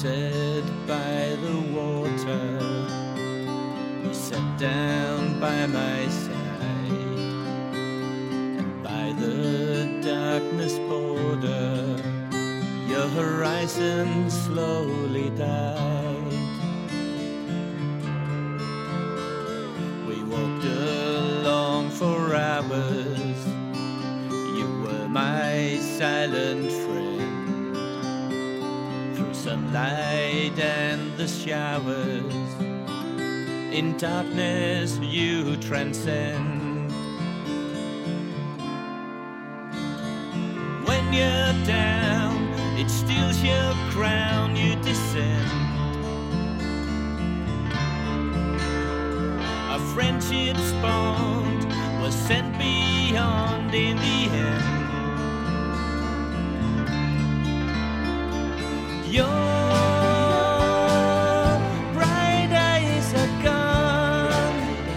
Sunset by the water, you sat down by my side, and by the darkness border, your horizon slowly died. We walked along for hours, you were my silent friend. Through sunlight and the showers, in darkness you transcend. When you're down, it steals your crown, you descend. Our friendship's bond was sent beyond in the end. Your bright eyes are gone.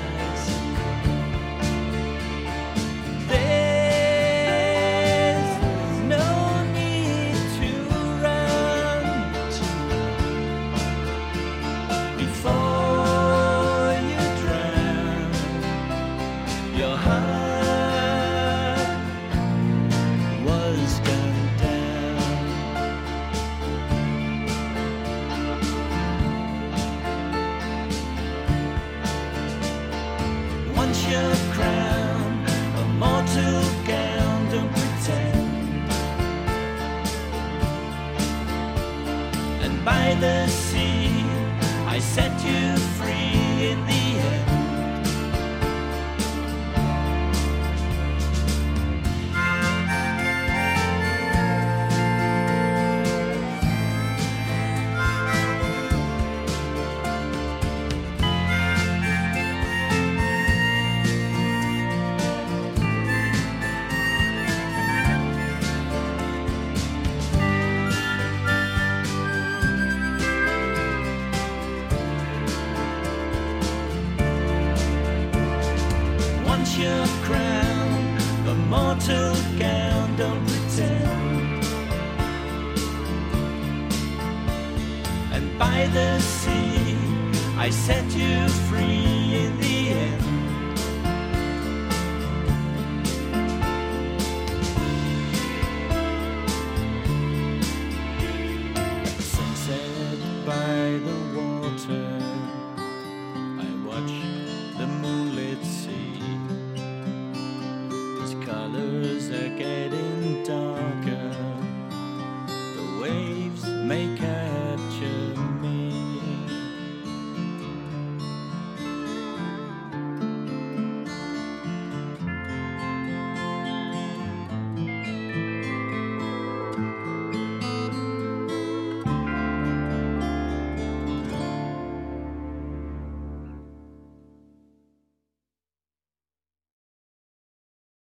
There's no need to run before you drown. Your heart was gunned down. Once you're crowned, a mortal gown, don't pretend. And by the sea, I set you free in the end. Once you're crowned, a mortal gown, don't pretend. And by the sea, I set you free in the end. Sunset by the water,